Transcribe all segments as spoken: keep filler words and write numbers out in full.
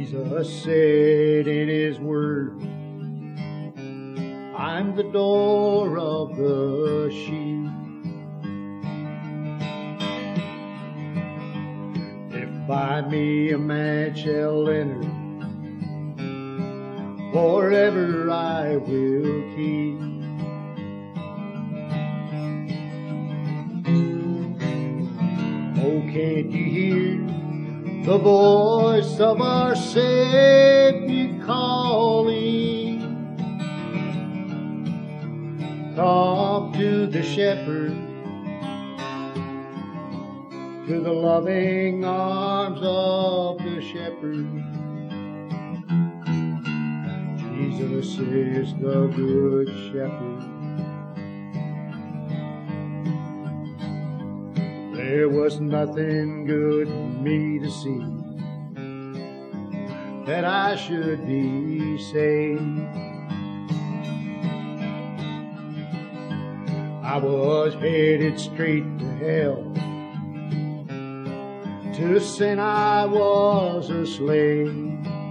Jesus said in His Word, I'm the door of the sheep. If by me a man shall enter, forever I will keep. Oh, can't you hear the voice of our Savior calling? Come to the shepherd, to the loving arms of the shepherd. Jesus is the good shepherd. There was nothing good in me to see that I should be saved. I was headed straight to hell. To sin I was a slave.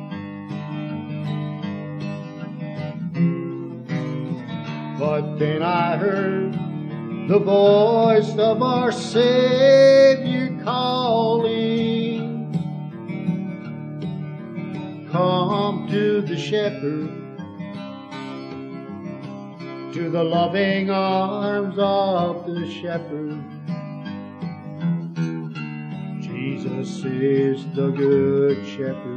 But then I heard the voice of our Savior calling, come to the shepherd, to the loving arms of the shepherd. Jesus is the good shepherd.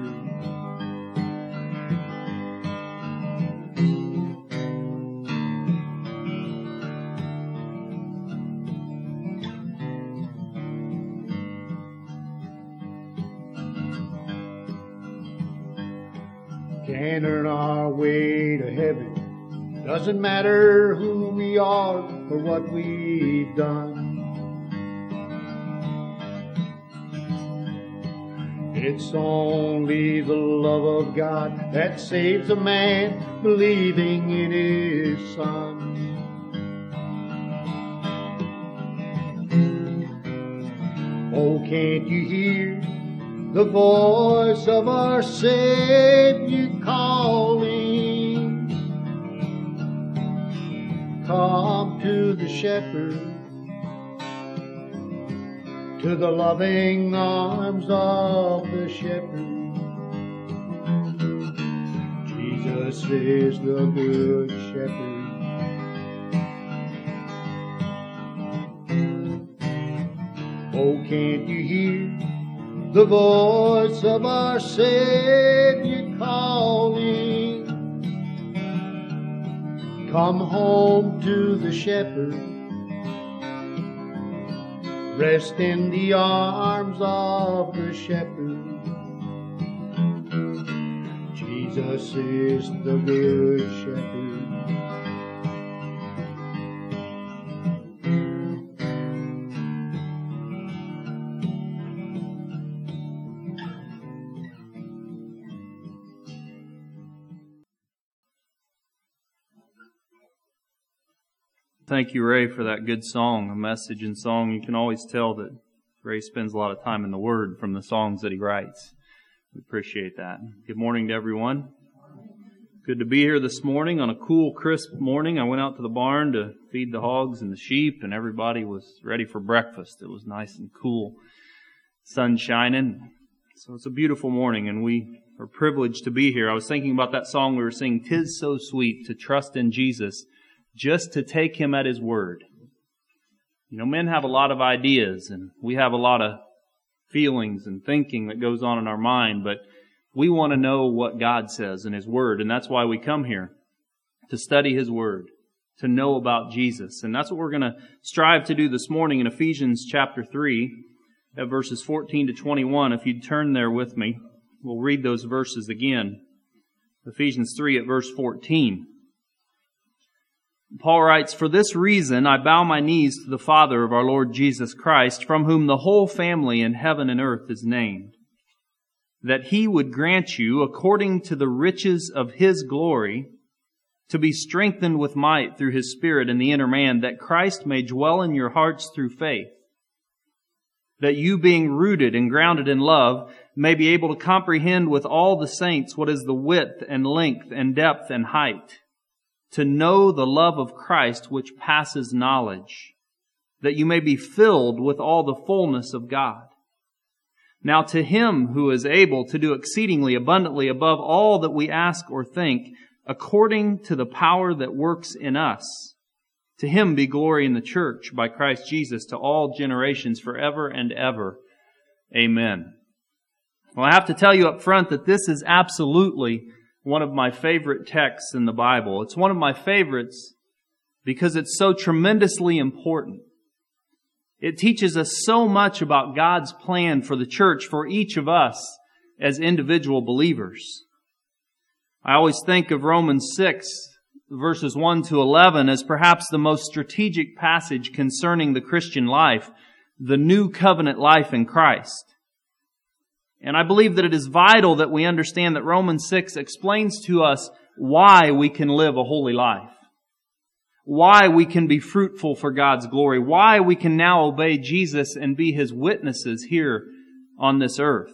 Can't earn our way to heaven. Doesn't matter who we are or what we've done. It's only the love of God that saves a man believing in His Son. Oh, can't you hear the voice of our Savior calling? Come to the shepherd, to the loving arms of the shepherd. Jesus is the good shepherd. Oh, can't you hear the voice of our Savior calling? Come home to the shepherd, rest in the arms of the shepherd. Jesus is the good shepherd. Thank you, Ray, for that good song, a message and song. You can always tell that Ray spends a lot of time in the Word from the songs that he writes. We appreciate that. Good morning to everyone. Good to be here this morning on a cool, crisp morning. I went out to the barn to feed the hogs and the sheep, and everybody was ready for breakfast. It was nice and cool, sun shining. So it's a beautiful morning, and we are privileged to be here. I was thinking about that song we were singing, "'Tis so sweet to trust in Jesus, just to take Him at His word." You know, men have a lot of ideas, and we have a lot of feelings and thinking that goes on in our mind, but we want to know what God says in His Word, and that's why we come here, to study His Word, to know about Jesus. And that's what we're going to strive to do this morning in Ephesians chapter three, at verses fourteen to twenty-one. If you'd turn there with me, we'll read those verses again. Ephesians three at verse fourteen. Paul writes, "For this reason I bow my knees to the Father of our Lord Jesus Christ, from whom the whole family in heaven and earth is named, that He would grant you, according to the riches of His glory, to be strengthened with might through His Spirit in the inner man, that Christ may dwell in your hearts through faith, that you being rooted and grounded in love may be able to comprehend with all the saints what is the width and length and depth and height, to know the love of Christ which passes knowledge, that you may be filled with all the fullness of God. Now to Him who is able to do exceedingly abundantly above all that we ask or think, according to the power that works in us, to Him be glory in the church by Christ Jesus to all generations forever and ever. Amen. Well, I have to tell you up front that this is absolutely one of my favorite texts in the Bible. It's one of my favorites because it's so tremendously important. It teaches us so much about God's plan for the church, for each of us as individual believers. I always think of Romans six, verses one to eleven, as perhaps the most strategic passage concerning the Christian life, the new covenant life in Christ. And I believe that it is vital that we understand that Romans six explains to us why we can live a holy life, why we can be fruitful for God's glory, why we can now obey Jesus and be His witnesses here on this earth.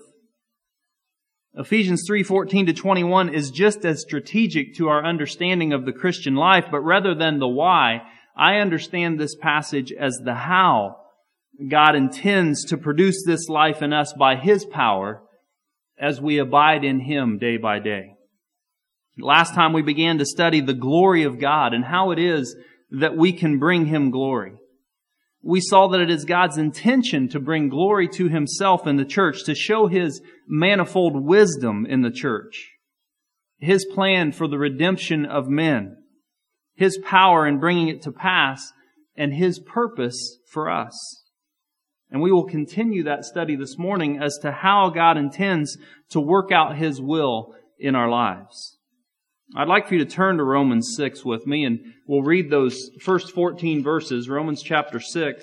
Ephesians three fourteen to twenty-one is just as strategic to our understanding of the Christian life, but rather than the why, I understand this passage as the how God intends to produce this life in us by His power as we abide in Him day by day. Last time we began to study the glory of God and how it is that we can bring Him glory. We saw that it is God's intention to bring glory to Himself in the church, to show His manifold wisdom in the church, His plan for the redemption of men, His power in bringing it to pass, and His purpose for us. And we will continue that study this morning as to how God intends to work out His will in our lives. I'd like for you to turn to Romans six with me, and we'll read those first fourteen verses, Romans chapter six,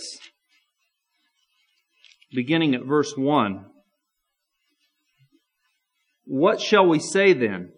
beginning at verse one. What shall we say then?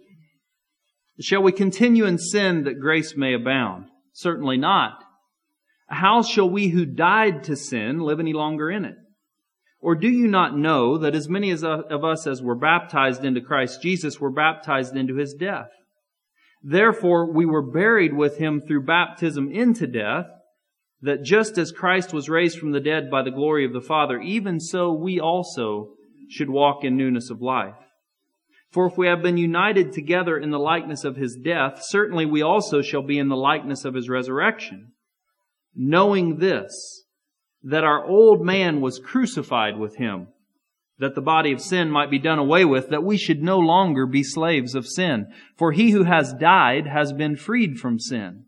Shall we continue in sin that grace may abound? Certainly not. How shall we who died to sin live any longer in it? Or do you not know that as many as of us as were baptized into Christ Jesus were baptized into His death? Therefore we were buried with Him through baptism into death, that just as Christ was raised from the dead by the glory of the Father, even so we also should walk in newness of life. For if we have been united together in the likeness of His death, certainly we also shall be in the likeness of His resurrection. Knowing this, that our old man was crucified with Him, that the body of sin might be done away with, that we should no longer be slaves of sin. For he who has died has been freed from sin.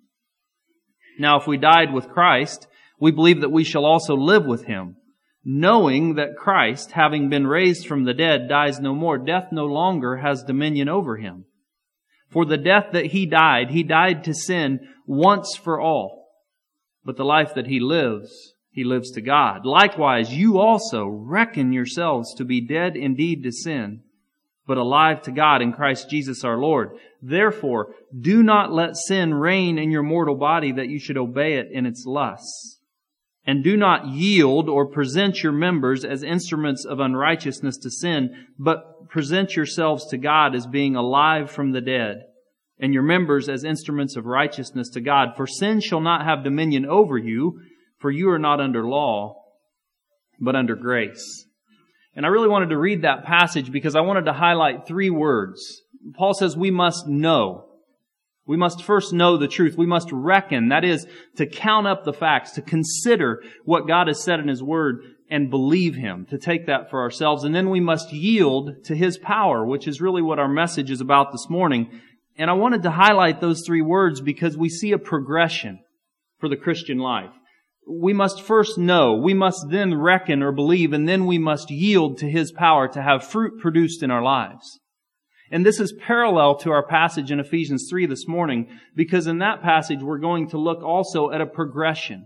Now if we died with Christ, we believe that we shall also live with Him, knowing that Christ, having been raised from the dead, dies no more. Death no longer has dominion over Him. For the death that He died, He died to sin once for all. But the life that He lives, He lives to God. Likewise, you also reckon yourselves to be dead indeed to sin, but alive to God in Christ Jesus our Lord. Therefore, do not let sin reign in your mortal body, that you should obey it in its lusts. And do not yield or present your members as instruments of unrighteousness to sin, but present yourselves to God as being alive from the dead, and your members as instruments of righteousness to God. For sin shall not have dominion over you, for you are not under law, but under grace. And I really wanted to read that passage because I wanted to highlight three words. Paul says we must know. We must first know the truth. We must reckon. That is, to count up the facts, to consider what God has said in His Word and believe Him, to take that for ourselves. And then we must yield to His power, which is really what our message is about this morning. And I wanted to highlight those three words because we see a progression for the Christian life. We must first know, we must then reckon or believe, and then we must yield to His power to have fruit produced in our lives. And this is parallel to our passage in Ephesians three this morning, because in that passage we're going to look also at a progression,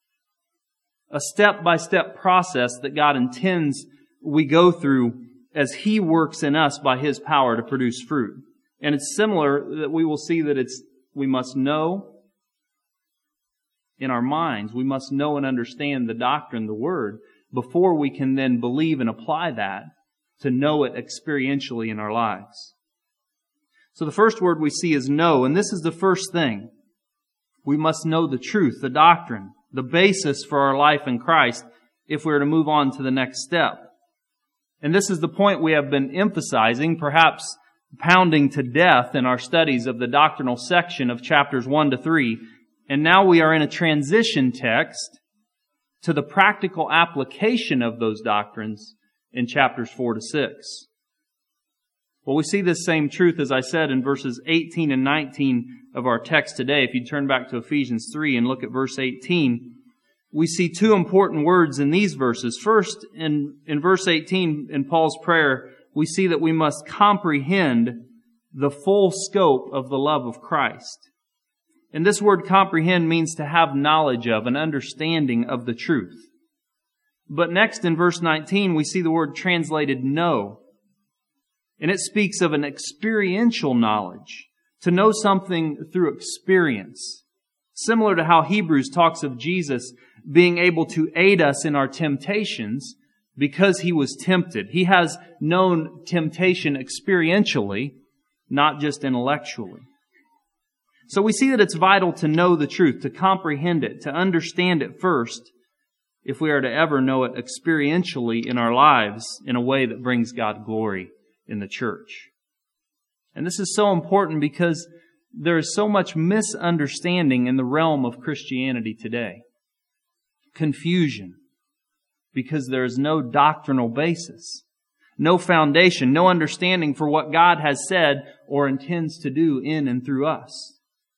a step-by-step process that God intends we go through as He works in us by His power to produce fruit. And it's similar that we will see that it's we must know in our minds. We must know and understand the doctrine, the Word, before we can then believe and apply that to know it experientially in our lives. So the first word we see is know, and this is the first thing. We must know the truth, the doctrine, the basis for our life in Christ if we are to move on to the next step. And this is the point we have been emphasizing, perhaps pounding to death in our studies of the doctrinal section of chapters one to three. And now we are in a transition text to the practical application of those doctrines in chapters four to six. Well, we see this same truth, as I said, in verses eighteen and nineteen of our text today. If you turn back to Ephesians three and look at verse eighteen, we see two important words in these verses. First, in, in verse eighteen, in Paul's prayer, we see that we must comprehend the full scope of the love of Christ. And this word comprehend means to have knowledge of, an understanding of the truth. But next in verse nineteen, we see the word translated know. And it speaks of an experiential knowledge, to know something through experience. Similar to how Hebrews talks of Jesus being able to aid us in our temptations because He was tempted. He has known temptation experientially, not just intellectually. So we see that it's vital to know the truth, to comprehend it, to understand it first, if we are to ever know it experientially in our lives in a way that brings God glory in the church. And this is so important because there is so much misunderstanding in the realm of Christianity today. Confusion, because there is no doctrinal basis, no foundation, no understanding for what God has said or intends to do in and through us.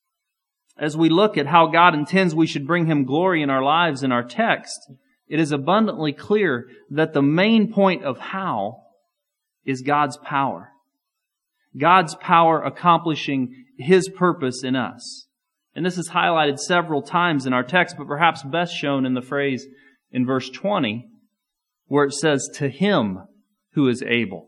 As we look at how God intends we should bring Him glory in our lives in our text, it is abundantly clear that the main point of how is God's power. God's power accomplishing His purpose in us. And this is highlighted several times in our text, but perhaps best shown in the phrase in verse twenty, where it says, "To Him who is able."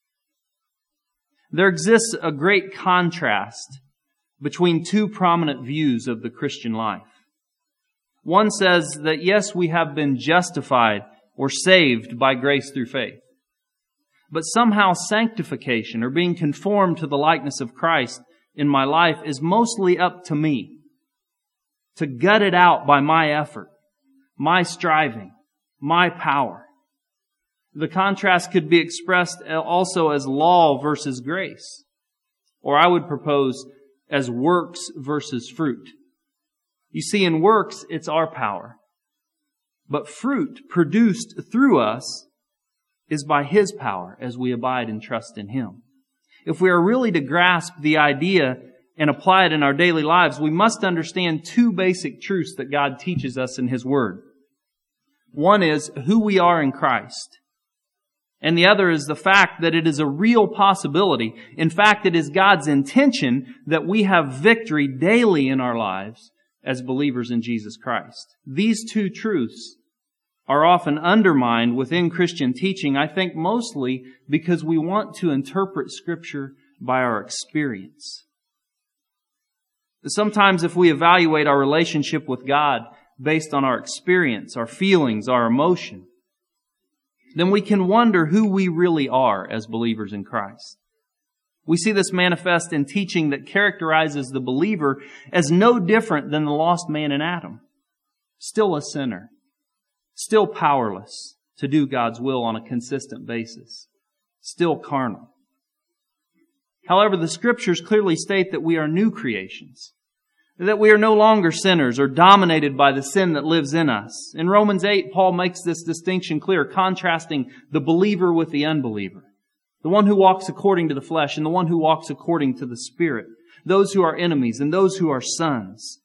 There exists a great contrast between two prominent views of the Christian life. One says that yes, we have been justified or saved by grace through faith. But somehow sanctification, or being conformed to the likeness of Christ in my life, is mostly up to me. To gut it out by my effort, my striving, my power. The contrast could be expressed also as law versus grace. Or I would propose as works versus fruit. You see, in works, it's our power. But fruit produced through us is by His power as we abide and trust in Him. If we are really to grasp the idea and apply it in our daily lives, we must understand two basic truths that God teaches us in His Word. One is who we are in Christ. And the other is the fact that it is a real possibility. In fact, it is God's intention that we have victory daily in our lives as believers in Jesus Christ. These two truths are often undermined within Christian teaching, I think mostly because we want to interpret Scripture by our experience. Sometimes if we evaluate our relationship with God based on our experience, our feelings, our emotion, then we can wonder who we really are as believers in Christ. We see this manifest in teaching that characterizes the believer as no different than the lost man in Adam. Still a sinner. Still powerless to do God's will on a consistent basis. Still carnal. However, the Scriptures clearly state that we are new creations. That we are no longer sinners or dominated by the sin that lives in us. In Romans eight, Paul makes this distinction clear, contrasting the believer with the unbeliever. The one who walks according to the flesh and the one who walks according to the Spirit. Those who are enemies and those who are sons.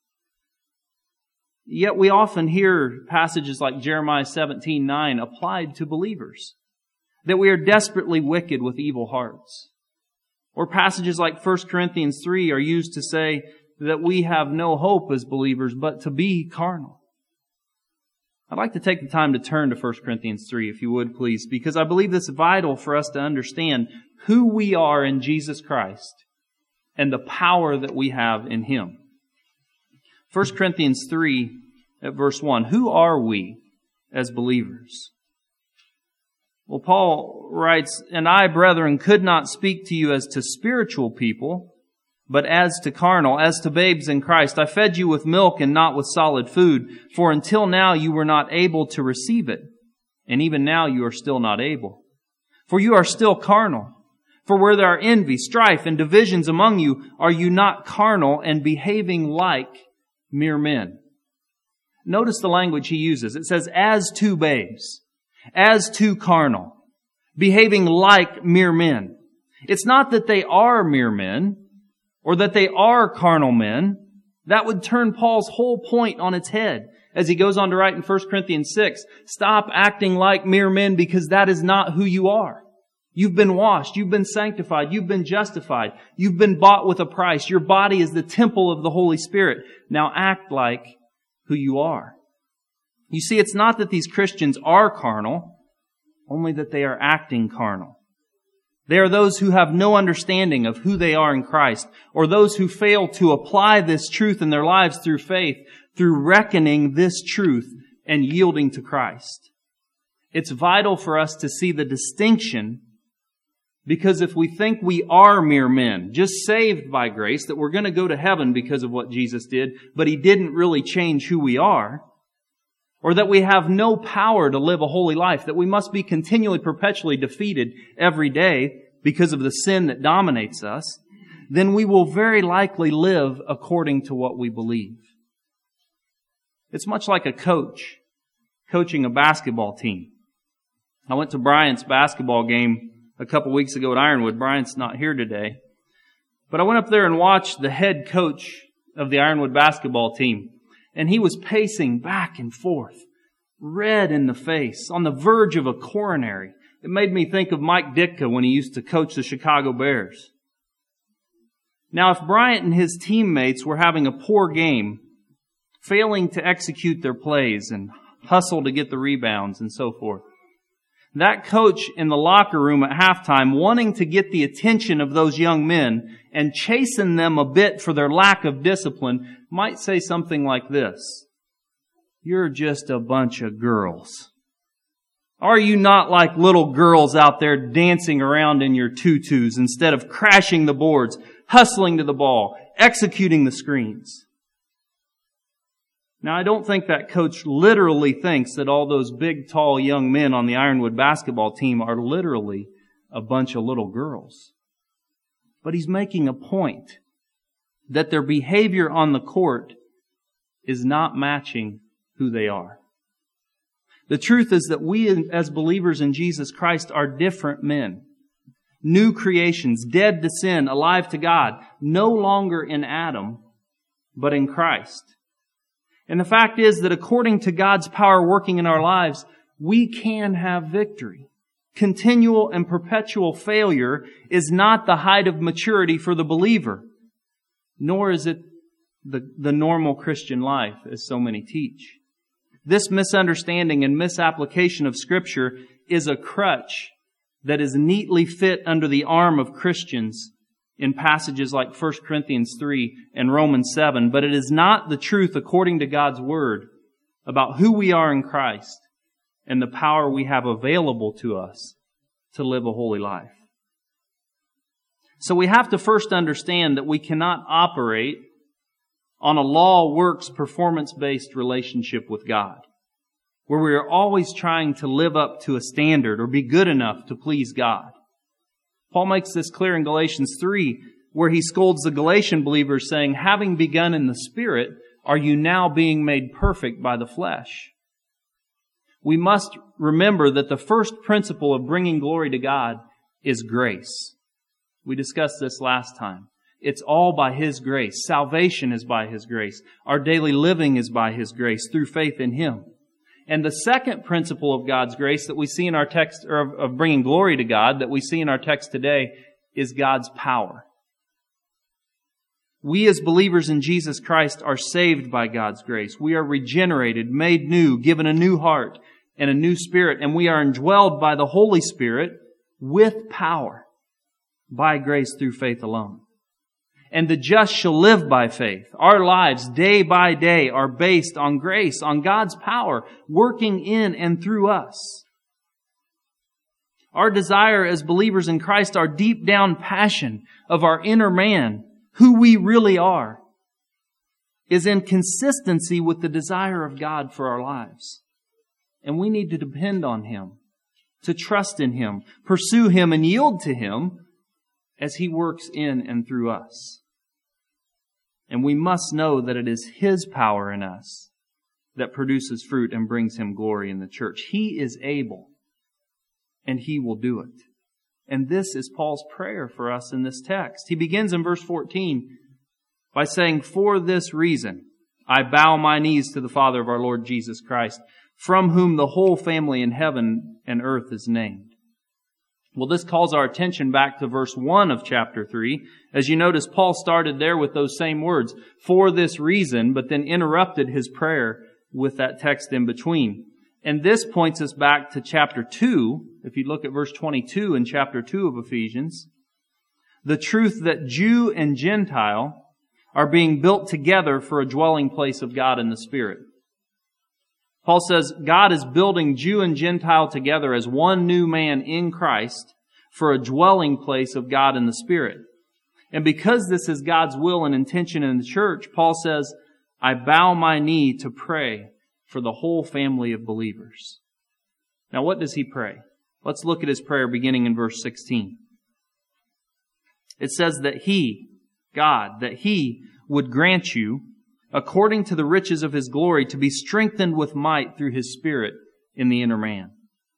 Yet we often hear passages like Jeremiah seventeen nine applied to believers. That we are desperately wicked with evil hearts. Or passages like First Corinthians three are used to say that we have no hope as believers but to be carnal. I'd like to take the time to turn to First Corinthians three, if you would please, because I believe this is vital for us to understand who we are in Jesus Christ and the power that we have in Him. First Corinthians three at verse one. Who are we as believers? Well, Paul writes, "And I, brethren, could not speak to you as to spiritual people, but as to carnal, as to babes in Christ. I fed you with milk and not with solid food, for until now you were not able to receive it, and even now you are still not able. For you are still carnal. For where there are envy, strife, and divisions among you, are you not carnal and behaving like mere men?" Notice the language he uses. It says, as to babes, as to carnal, behaving like mere men. It's not that they are mere men, or that they are carnal men. That would turn Paul's whole point on its head as he goes on to write in First Corinthians six, stop acting like mere men because that is not who you are. You've been washed, you've been sanctified, you've been justified, you've been bought with a price. Your body is the temple of the Holy Spirit. Now act like who you are. You see, it's not that these Christians are carnal, only that they are acting carnal. They are those who have no understanding of who they are in Christ, or those who fail to apply this truth in their lives through faith, through reckoning this truth and yielding to Christ. It's vital for us to see the distinction, because if we think we are mere men, just saved by grace, that we're going to go to heaven because of what Jesus did, but He didn't really change who we are, or that we have no power to live a holy life, that we must be continually, perpetually defeated every day because of the sin that dominates us, then we will very likely live according to what we believe. It's much like a coach coaching a basketball team. I went to Bryant's basketball game a couple weeks ago at Ironwood. Bryant's not here today. But I went up there and watched the head coach of the Ironwood basketball team. And he was pacing back and forth, red in the face, on the verge of a coronary. It made me think of Mike Ditka when he used to coach the Chicago Bears. Now, if Bryant and his teammates were having a poor game, failing to execute their plays and hustle to get the rebounds and so forth, that coach in the locker room at halftime, wanting to get the attention of those young men and chasing them a bit for their lack of discipline, might say something like this: "You're just a bunch of girls. Are you not like little girls out there dancing around in your tutus instead of crashing the boards, hustling to the ball, executing the screens?" Now, I don't think that coach literally thinks that all those big, tall young men on the Ironwood basketball team are literally a bunch of little girls. But he's making a point that their behavior on the court is not matching who they are. The truth is that we as believers in Jesus Christ are different men. New creations, dead to sin, alive to God, no longer in Adam, but in Christ. And the fact is that according to God's power working in our lives, we can have victory. Continual and perpetual failure is not the height of maturity for the believer, nor is it the, the normal Christian life, as so many teach. This misunderstanding and misapplication of Scripture is a crutch that is neatly fit under the arm of Christians in passages like First Corinthians three and Romans seven, but it is not the truth according to God's Word about who we are in Christ and the power we have available to us to live a holy life. So we have to first understand that we cannot operate on a law, works, performance-based relationship with God, where we are always trying to live up to a standard or be good enough to please God. Paul makes this clear in Galatians three, where he scolds the Galatian believers saying, "Having begun in the Spirit, are you now being made perfect by the flesh?" We must remember that the first principle of bringing glory to God is grace. We discussed this last time. It's all by His grace. Salvation is by His grace. Our daily living is by His grace through faith in Him. And the second principle of God's grace that we see in our text, or of, of bringing glory to God, that we see in our text today, is God's power. We as believers in Jesus Christ are saved by God's grace. We are regenerated, made new, given a new heart and a new spirit, and we are indwelled by the Holy Spirit with power by grace through faith alone. And the just shall live by faith. Our lives, day by day, are based on grace, on God's power, working in and through us. Our desire as believers in Christ, our deep down passion of our inner man, who we really are, is in consistency with the desire of God for our lives. And we need to depend on Him, to trust in Him, pursue Him, and yield to Him as He works in and through us. And we must know that it is His power in us that produces fruit and brings Him glory in the church. He is able, and He will do it. And this is Paul's prayer for us in this text. He begins in verse fourteen by saying, "For this reason, I bow my knees to the Father of our Lord Jesus Christ, from whom the whole family in heaven and earth is named." Well, this calls our attention back to verse one of chapter three. As you notice, Paul started there with those same words, "for this reason," but then interrupted his prayer with that text in between. And this points us back to chapter two. If you look at verse twenty-two in chapter two of Ephesians, the truth that Jew and Gentile are being built together for a dwelling place of God in the Spirit. Paul says God is building Jew and Gentile together as one new man in Christ for a dwelling place of God in the Spirit. And because this is God's will and intention in the church, Paul says, "I bow my knee to pray for the whole family of believers." Now, what does he pray? Let's look at his prayer beginning in verse sixteen. It says that He, God, that He would grant you, according to the riches of His glory, to be strengthened with might through His Spirit in the inner man.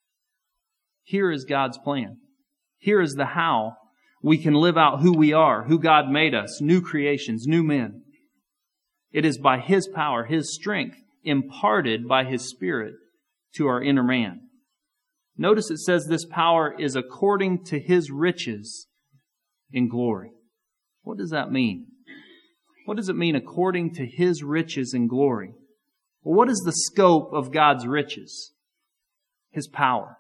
Here is God's plan. Here is the how we can live out who we are, who God made us, new creations, new men. It is by His power, His strength, imparted by His Spirit to our inner man. Notice it says this power is according to His riches in glory. What does that mean? What does it mean according to His riches in glory? Well, what is the scope of God's riches? His power.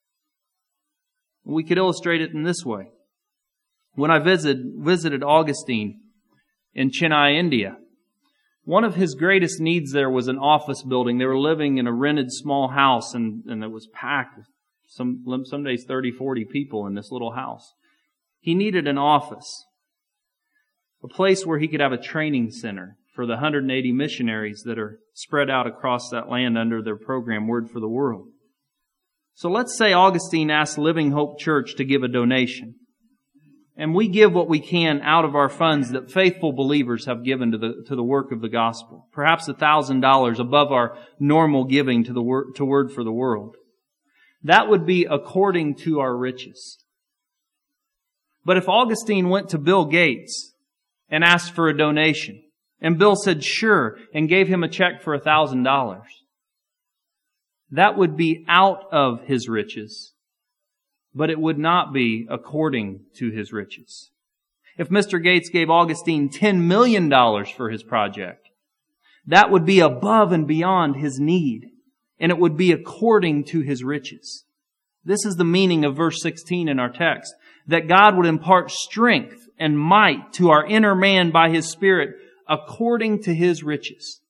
We could illustrate it in this way. When I visited, visited Augustine in Chennai, India, one of his greatest needs there was an office building. They were living in a rented small house, and, and it was packed with some, some days thirty, forty people in this little house. He needed an office, a place where he could have a training center for the one hundred eighty missionaries that are spread out across that land under their program, Word for the World. So let's say Augustine asked Living Hope Church to give a donation. And we give what we can out of our funds that faithful believers have given to the to the work of the gospel. Perhaps a thousand dollars above our normal giving to the word, to Word for the World. That would be according to our riches. But if Augustine went to Bill Gates and asked for a donation, and Bill said sure, and gave him a check for a thousand dollars, that would be out of his riches. But it would not be according to his riches. If Mister Gates gave Augustine ten million dollars for his project, that would be above and beyond his need, and it would be according to his riches. This is the meaning of verse sixteen in our text, that God would impart strength and might to our inner man by His Spirit according to His riches.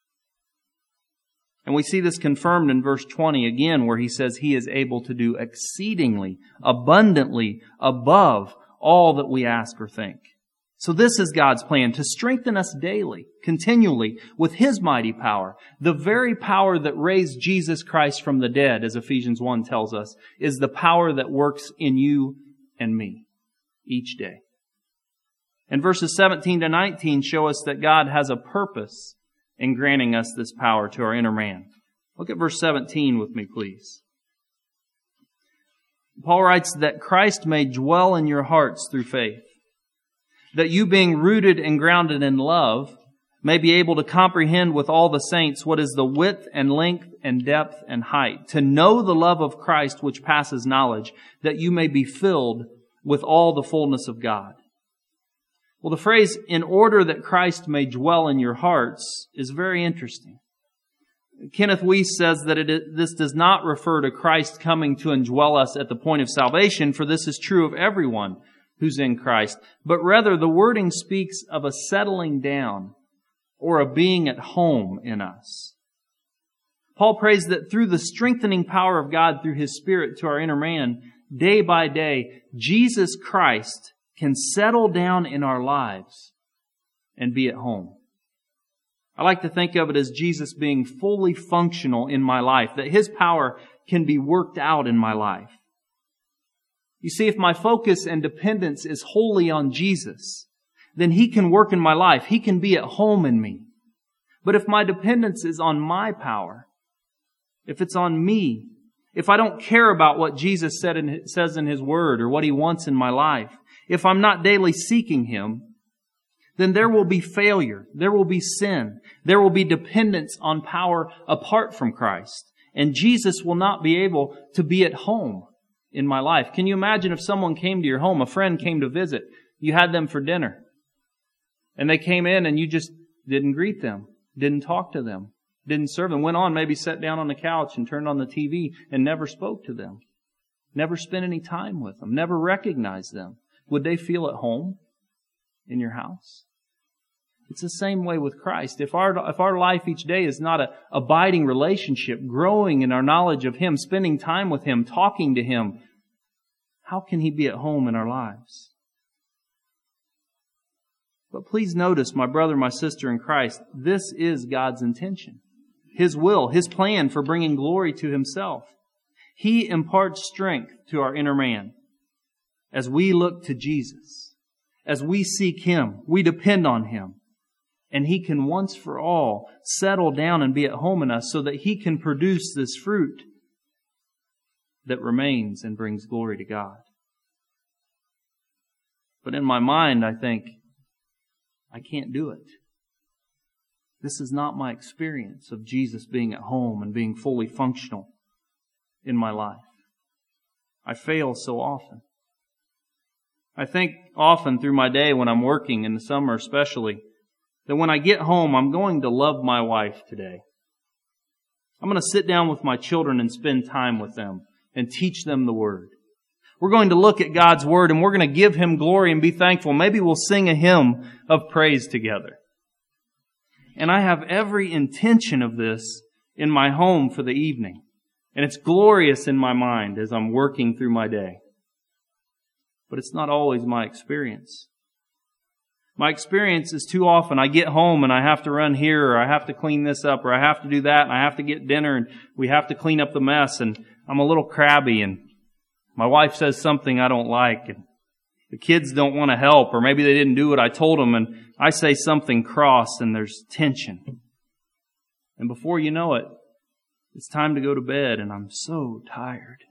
And we see this confirmed in verse twenty again, where he says He is able to do exceedingly, abundantly, above all that we ask or think. So this is God's plan, to strengthen us daily, continually, with His mighty power. The very power that raised Jesus Christ from the dead, as Ephesians one tells us, is the power that works in you and me each day. And verses seventeen to nineteen show us that God has a purpose in granting us this power to our inner man. Look at verse seventeen with me, please. Paul writes that Christ may dwell in your hearts through faith, that you, being rooted and grounded in love, may be able to comprehend with all the saints what is the width and length and depth and height, to know the love of Christ which passes knowledge, that you may be filled with all the fullness of God. Well, the phrase, in order that Christ may dwell in your hearts, is very interesting. Kenneth Weiss says that it, this does not refer to Christ coming to indwell us at the point of salvation, for this is true of everyone who's in Christ, but rather the wording speaks of a settling down or a being at home in us. Paul prays that through the strengthening power of God through His Spirit to our inner man, day by day, Jesus Christ can settle down in our lives and be at home. I like to think of it as Jesus being fully functional in my life, that His power can be worked out in my life. You see, if my focus and dependence is wholly on Jesus, then He can work in my life. He can be at home in me. But if my dependence is on my power, if it's on me, if I don't care about what Jesus said in, says in His Word or what He wants in my life, if I'm not daily seeking Him, then there will be failure, there will be sin, there will be dependence on power apart from Christ, and Jesus will not be able to be at home in my life. Can you imagine if someone came to your home, a friend came to visit, you had them for dinner, and they came in and you just didn't greet them, didn't talk to them, didn't serve them, went on, maybe sat down on the couch and turned on the T V and never spoke to them, never spent any time with them, never recognized them? Would they feel at home in your house? It's the same way with Christ. If our, if our life each day is not a abiding relationship, growing in our knowledge of Him, spending time with Him, talking to Him, how can He be at home in our lives? But please notice, my brother, my sister in Christ, this is God's intention. His will, His plan for bringing glory to Himself. He imparts strength to our inner man as we look to Jesus. As we seek Him, we depend on Him. And He can once for all settle down and be at home in us so that He can produce this fruit that remains and brings glory to God. But in my mind, I think, I can't do it. This is not my experience of Jesus being at home and being fully functional in my life. I fail so often. I think often through my day when I'm working, in the summer especially, that when I get home, I'm going to love my wife today. I'm going to sit down with my children and spend time with them and teach them the Word. We're going to look at God's Word and we're going to give Him glory and be thankful. Maybe we'll sing a hymn of praise together. And I have every intention of this in my home for the evening. And it's glorious in my mind as I'm working through my day. But it's not always my experience. My experience is too often I get home and I have to run here, or I have to clean this up, or I have to do that, and I have to get dinner, and we have to clean up the mess, and I'm a little crabby, and my wife says something I don't like, and the kids don't want to help, or maybe they didn't do what I told them, and I say something cross, and there's tension. And before you know it, it's time to go to bed, and I'm so tired.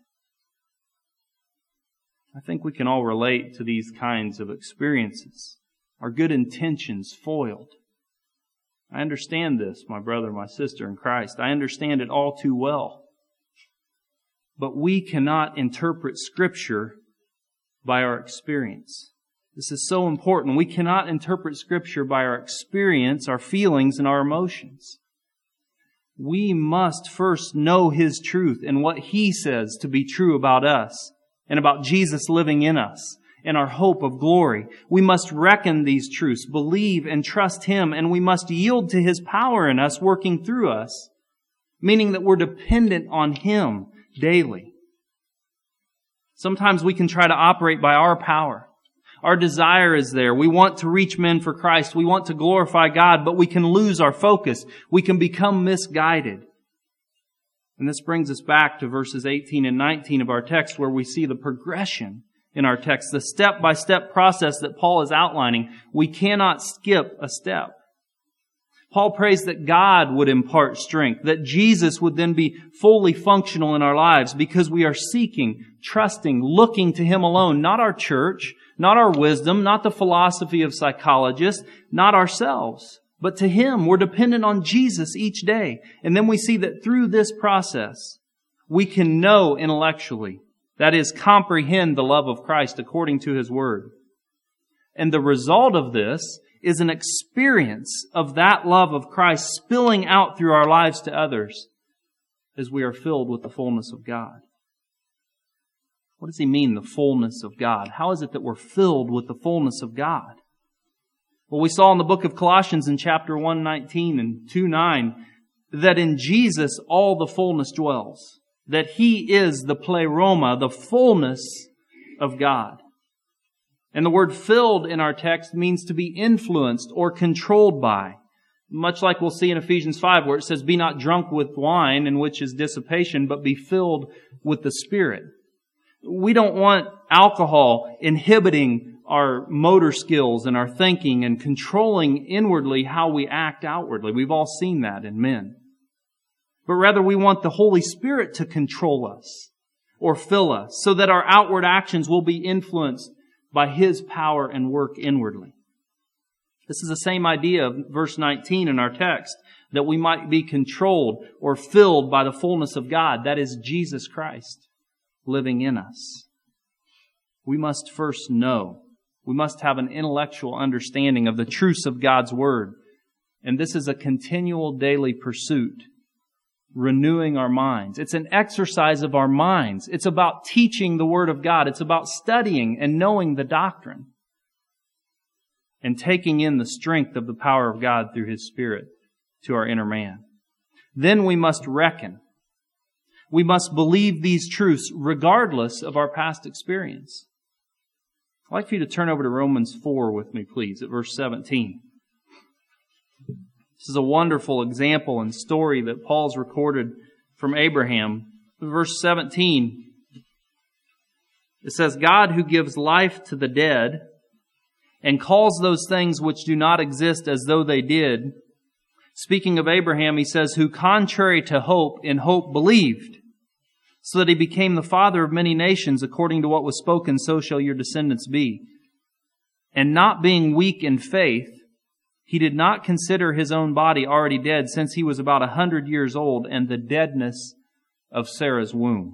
I think we can all relate to these kinds of experiences. Our good intentions foiled. I understand this, my brother, my sister in Christ. I understand it all too well. But we cannot interpret Scripture by our experience. This is so important. We cannot interpret Scripture by our experience, our feelings, and our emotions. We must first know His truth and what He says to be true about us and about Jesus living in us and our hope of glory. We must reckon these truths, believe and trust Him, and we must yield to His power in us working through us, meaning that we're dependent on Him daily. Sometimes we can try to operate by our power. Our desire is there. We want to reach men for Christ. We want to glorify God, but we can lose our focus. We can become misguided. And this brings us back to verses eighteen and nineteen of our text, where we see the progression in our text, the step-by-step process that Paul is outlining. We cannot skip a step. Paul prays that God would impart strength, that Jesus would then be fully functional in our lives because we are seeking, trusting, looking to Him alone, not our church, not our wisdom, not the philosophy of psychologists, not ourselves, but to Him. We're dependent on Jesus each day. And then we see that through this process, we can know intellectually, that is, comprehend the love of Christ according to His Word. And the result of this is an experience of that love of Christ spilling out through our lives to others as we are filled with the fullness of God. What does he mean, the fullness of God? How is it that we're filled with the fullness of God? Well, we saw in the book of Colossians in chapter one nineteen and two nine that in Jesus all the fullness dwells. that He is the pleroma, the fullness of God. And the word filled in our text means to be influenced or controlled by. Much like we'll see in Ephesians five, where it says, "Be not drunk with wine, in which is dissipation, but be filled with the Spirit." We don't want alcohol inhibiting our motor skills and our thinking and controlling inwardly how we act outwardly. We've all seen that in men. But rather we want the Holy Spirit to control us or fill us so that our outward actions will be influenced by His power and work inwardly. This is the same idea of verse nineteen in our text, that we might be controlled or filled by the fullness of God. That is Jesus Christ living in us. We must first know. We must have an intellectual understanding of the truths of God's Word. And this is a continual daily pursuit, renewing our minds. It's an exercise of our minds. It's about teaching the Word of God. It's about studying and knowing the doctrine and taking in the strength of the power of God through His Spirit to our inner man. Then we must reckon. We must believe these truths regardless of our past experience. I'd like for you to turn over to Romans four with me, please, at verse seventeen. This is a wonderful example and story that Paul's recorded from Abraham. Verse seventeen, it says, "God who gives life to the dead and calls those things which do not exist as though they did." Speaking of Abraham, he says, "Who contrary to hope, in hope believed, so that he became the father of many nations, according to what was spoken, so shall your descendants be. And not being weak in faith, he did not consider his own body already dead, since he was about a hundred years old, and the deadness of Sarah's womb."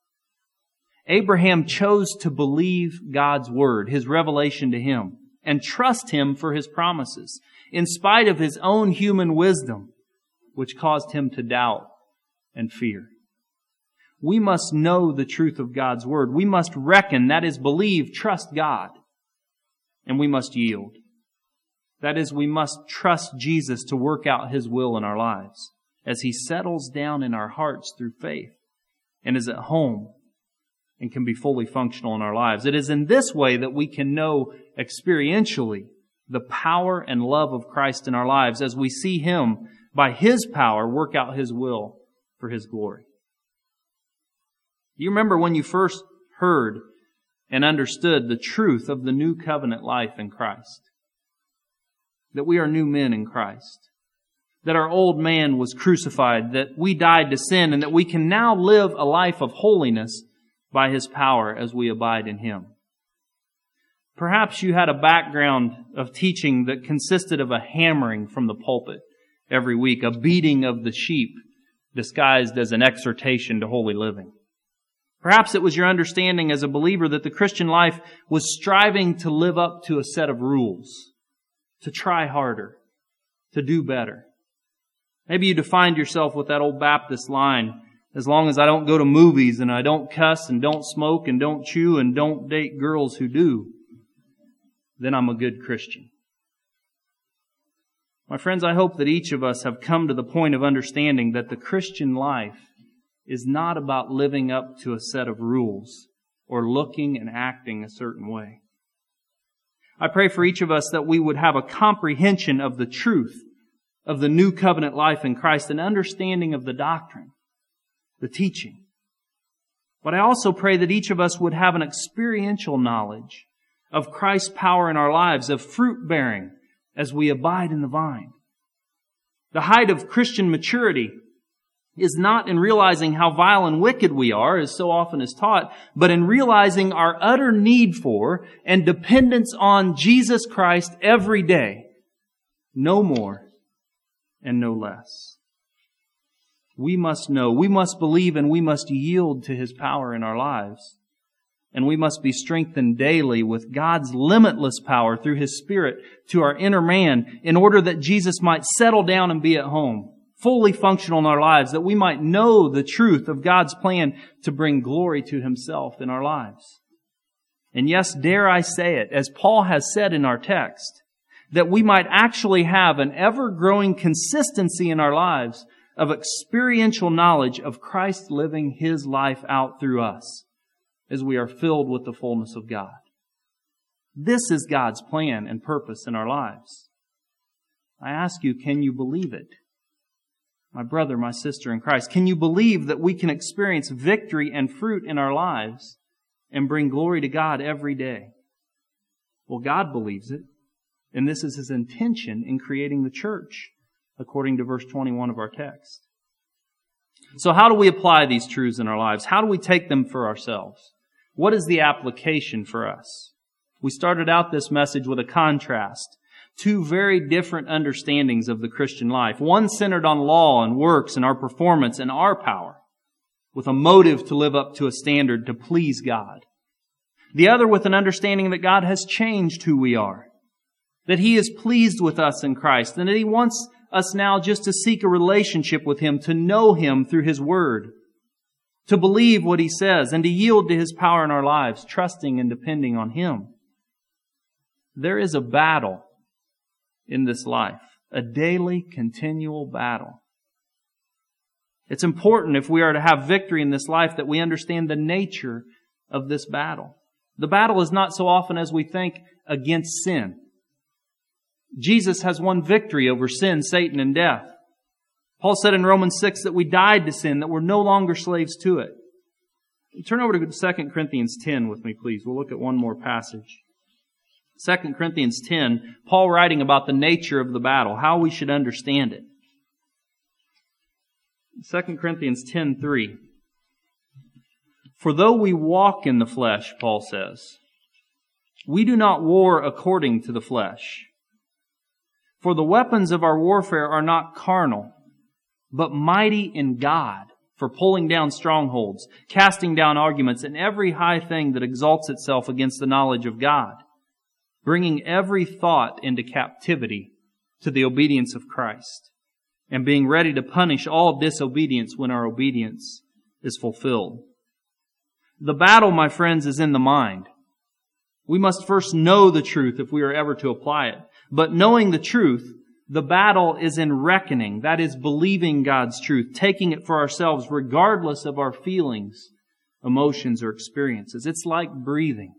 Abraham chose to believe God's word, His revelation to him, and trust Him for His promises, in spite of his own human wisdom, which caused him to doubt and fear. We must know the truth of God's word. We must reckon, that is, believe, trust God, and we must yield. That is, we must trust Jesus to work out His will in our lives as He settles down in our hearts through faith and is at home and can be fully functional in our lives. It is in this way that we can know experientially the power and love of Christ in our lives as we see Him, by His power, work out His will for His glory. You remember when you first heard and understood the truth of the new covenant life in Christ? That we are new men in Christ. That our old man was crucified. That we died to sin. And that we can now live a life of holiness by His power as we abide in Him. Perhaps you had a background of teaching that consisted of a hammering from the pulpit every week. A beating of the sheep disguised as an exhortation to holy living. Perhaps it was your understanding as a believer that the Christian life was striving to live up to a set of rules. To try harder. To do better. Maybe you defined yourself with that old Baptist line, "As long as I don't go to movies and I don't cuss and don't smoke and don't chew and don't date girls who do, then I'm a good Christian." My friends, I hope that each of us have come to the point of understanding that the Christian life is not about living up to a set of rules or looking and acting a certain way. I pray for each of us that we would have a comprehension of the truth of the new covenant life in Christ, an understanding of the doctrine, the teaching. But I also pray that each of us would have an experiential knowledge of Christ's power in our lives, of fruit bearing as we abide in the vine. The height of Christian maturity is not in realizing how vile and wicked we are, as so often is taught, but in realizing our utter need for and dependence on Jesus Christ every day. No more and no less. We must know, we must believe, and we must yield to His power in our lives. And we must be strengthened daily with God's limitless power through His Spirit to our inner man, in order that Jesus might settle down and be at home, fully functional in our lives, that we might know the truth of God's plan to bring glory to Himself in our lives. And yes, dare I say it, as Paul has said in our text, that we might actually have an ever-growing consistency in our lives of experiential knowledge of Christ living His life out through us as we are filled with the fullness of God. This is God's plan and purpose in our lives. I ask you, can you believe it? My brother, my sister in Christ, can you believe that we can experience victory and fruit in our lives and bring glory to God every day? Well, God believes it, and this is His intention in creating the church, according to verse twenty-one of our text. So how do we apply these truths in our lives? How do we take them for ourselves? What is the application for us? We started out this message with a contrast. Two very different understandings of the Christian life. One centered on law and works and our performance and our power, with a motive to live up to a standard to please God. The other with an understanding that God has changed who we are, that He is pleased with us in Christ, and that He wants us now just to seek a relationship with Him, to know Him through His Word, to believe what He says, and to yield to His power in our lives, trusting and depending on Him. There is a battle in this life, a daily, continual battle. It's important, if we are to have victory in this life, that we understand the nature of this battle. The battle is not so often as we think against sin. Jesus has won victory over sin, Satan, and death. Paul said in Romans six that we died to sin, that we're no longer slaves to it. Turn over to Second Corinthians ten with me, please. We'll look at one more passage. Second Corinthians ten, Paul writing about the nature of the battle, how we should understand it. Second Corinthians ten three. For though we walk in the flesh, Paul says, we do not war according to the flesh. For the weapons of our warfare are not carnal, but mighty in God, for pulling down strongholds, casting down arguments, and every high thing that exalts itself against the knowledge of God, bringing every thought into captivity to the obedience of Christ, and being ready to punish all disobedience when our obedience is fulfilled. The battle, my friends, is in the mind. We must first know the truth if we are ever to apply it. But knowing the truth, the battle is in reckoning. That is, believing God's truth, taking it for ourselves regardless of our feelings, emotions, or experiences. It's like breathing.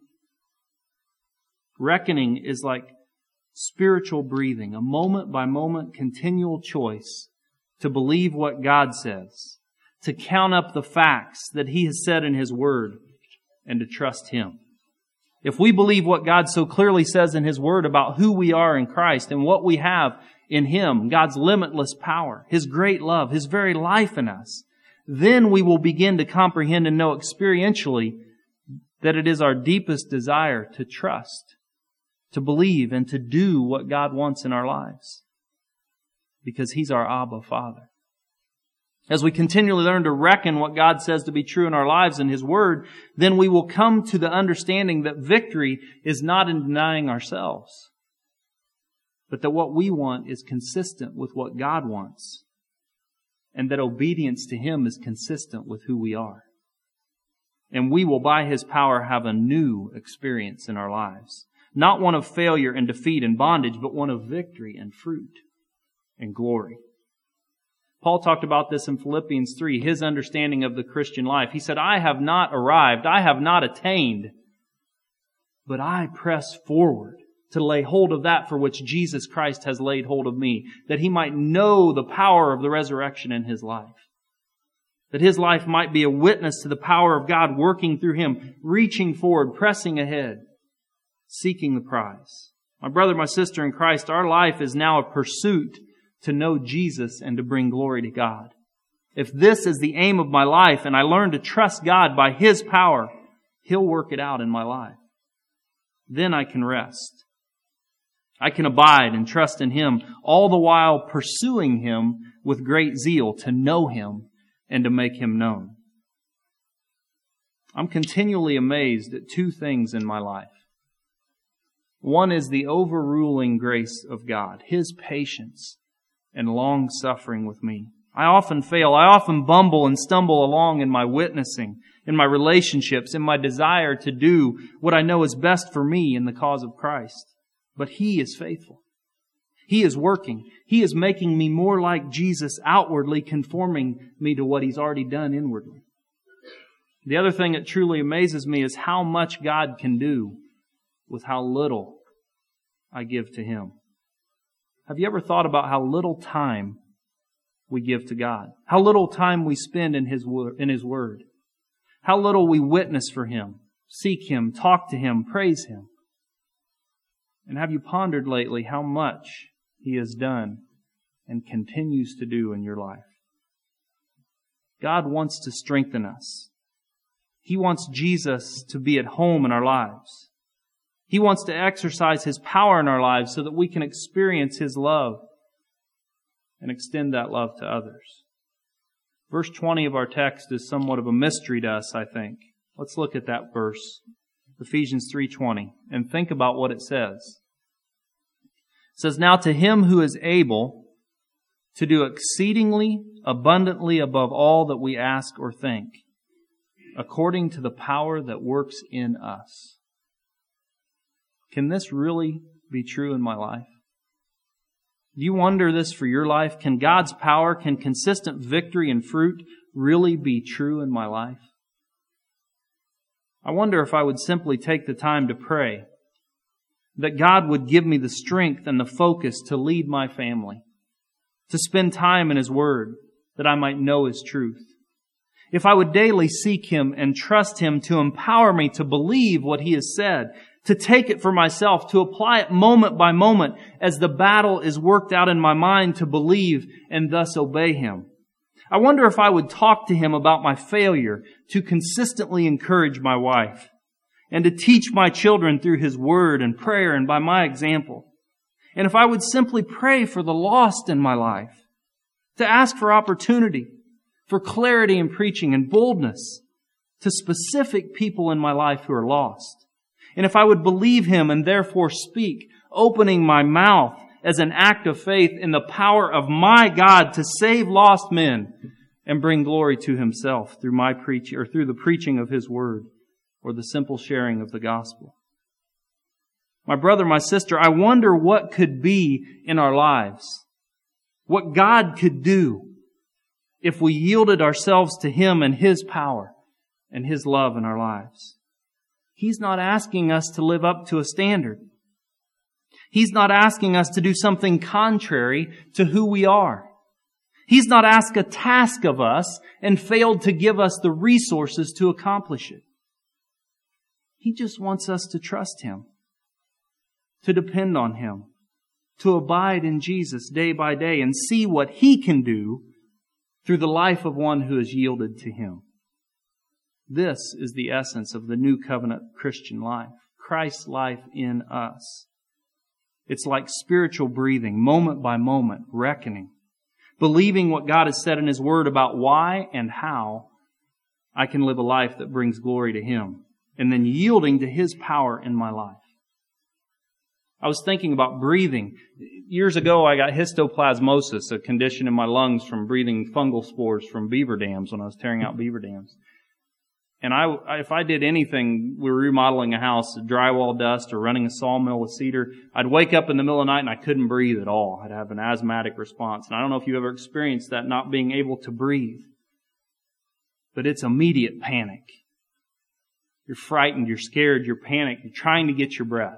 Reckoning is like spiritual breathing, a moment-by-moment continual choice to believe what God says, to count up the facts that He has said in His Word, and to trust Him. If we believe what God so clearly says in His Word about who we are in Christ and what we have in Him, God's limitless power, His great love, His very life in us, then we will begin to comprehend and know experientially that it is our deepest desire to trust, to believe, and to do what God wants in our lives, because He's our Abba Father. As we continually learn to reckon what God says to be true in our lives and His Word, then we will come to the understanding that victory is not in denying ourselves, but that what we want is consistent with what God wants, and that obedience to Him is consistent with who we are. And we will, by His power, have a new experience in our lives. Not one of failure and defeat and bondage, but one of victory and fruit and glory. Paul talked about this in Philippians three, his understanding of the Christian life. He said, I have not arrived, I have not attained, but I press forward to lay hold of that for which Jesus Christ has laid hold of me, that He might know the power of the resurrection in His life, that His life might be a witness to the power of God working through Him, reaching forward, pressing ahead, seeking the prize. My brother, my sister in Christ, our life is now a pursuit to know Jesus and to bring glory to God. If this is the aim of my life and I learn to trust God by His power, He'll work it out in my life. Then I can rest. I can abide and trust in Him, all the while pursuing Him with great zeal to know Him and to make Him known. I'm continually amazed at two things in my life. One is the overruling grace of God, His patience and long suffering with me. I often fail. I often bumble and stumble along in my witnessing, in my relationships, in my desire to do what I know is best for me in the cause of Christ. But He is faithful. He is working. He is making me more like Jesus outwardly, conforming me to what He's already done inwardly. The other thing that truly amazes me is how much God can do with how little I give to Him. Have you ever thought about how little time we give to God? How little time we spend in His word, in His Word? How little we witness for Him, seek Him, talk to Him, praise Him? And have you pondered lately how much He has done and continues to do in your life? God wants to strengthen us. He wants Jesus to be at home in our lives. He wants to exercise His power in our lives so that we can experience His love and extend that love to others. Verse twenty of our text is somewhat of a mystery to us, I think. Let's look at that verse, Ephesians three twenty, and think about what it says. It says, "Now to Him who is able to do exceedingly abundantly above all that we ask or think, according to the power that works in us." Can this really be true in my life? Do you wonder this for your life? Can God's power, can consistent victory and fruit really be true in my life? I wonder if I would simply take the time to pray that God would give me the strength and the focus to lead my family, to spend time in His Word, that I might know His truth. If I would daily seek Him and trust Him to empower me to believe what He has said, to take it for myself, to apply it moment by moment as the battle is worked out in my mind to believe and thus obey Him. I wonder if I would talk to Him about my failure to consistently encourage my wife and to teach my children through His Word and prayer and by my example. And if I would simply pray for the lost in my life, to ask for opportunity, for clarity in preaching and boldness to specific people in my life who are lost. And if I would believe Him and therefore speak, opening my mouth as an act of faith in the power of my God to save lost men and bring glory to Himself through my preaching or through the preaching of His Word or the simple sharing of the gospel. My brother, my sister, I wonder what could be in our lives, what God could do if we yielded ourselves to Him and His power and His love in our lives. He's not asking us to live up to a standard. He's not asking us to do something contrary to who we are. He's not asked a task of us and failed to give us the resources to accomplish it. He just wants us to trust Him, to depend on Him, to abide in Jesus day by day and see what He can do through the life of one who has yielded to Him. This is the essence of the new covenant Christian life. Christ's life in us. It's like spiritual breathing, moment by moment, reckoning, believing what God has said in His Word about why and how I can live a life that brings glory to Him, and then yielding to His power in my life. I was thinking about breathing. Years ago, I got histoplasmosis, a condition in my lungs from breathing fungal spores from beaver dams when I was tearing out beaver dams. And I, if I did anything, we were remodeling a house, drywall dust or running a sawmill with cedar, I'd wake up in the middle of the night and I couldn't breathe at all. I'd have an asthmatic response. And I don't know if you've ever experienced that, not being able to breathe. But it's immediate panic. You're frightened, you're scared, you're panicked, you're trying to get your breath.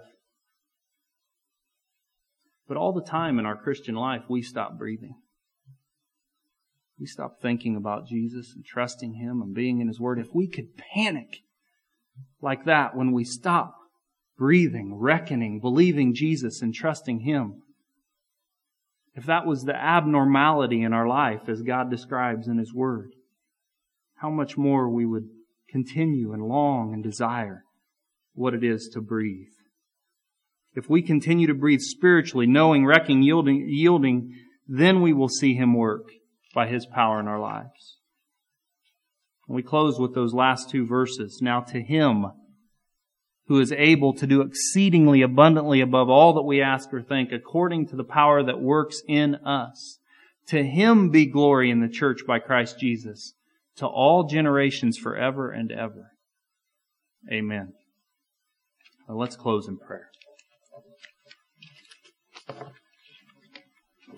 But all the time in our Christian life, we stop breathing. We stop thinking about Jesus and trusting Him and being in His Word. If we could panic like that when we stop breathing, reckoning, believing Jesus and trusting Him, if that was the abnormality in our life as God describes in His Word, how much more we would continue and long and desire what it is to breathe. If we continue to breathe spiritually, knowing, reckoning, yielding, yielding, then we will see Him work by His power in our lives. And we close with those last two verses. Now to Him who is able to do exceedingly abundantly above all that we ask or think, according to the power that works in us. To Him be glory in the church by Christ Jesus, to all generations forever and ever. Amen. Well, let's close in prayer.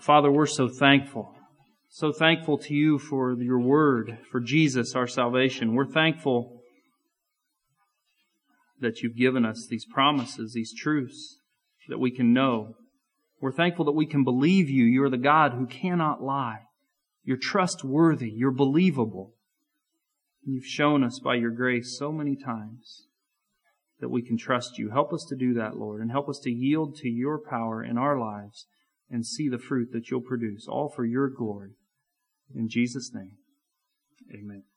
Father, we're so thankful. So thankful to you for your word, for Jesus, our salvation. We're thankful that you've given us these promises, these truths that we can know. We're thankful that we can believe you. You're the God who cannot lie. You're trustworthy. You're believable. And you've shown us by your grace so many times that we can trust you. Help us to do that, Lord, and help us to yield to your power in our lives and see the fruit that you'll produce, all for your glory. In Jesus' name, amen.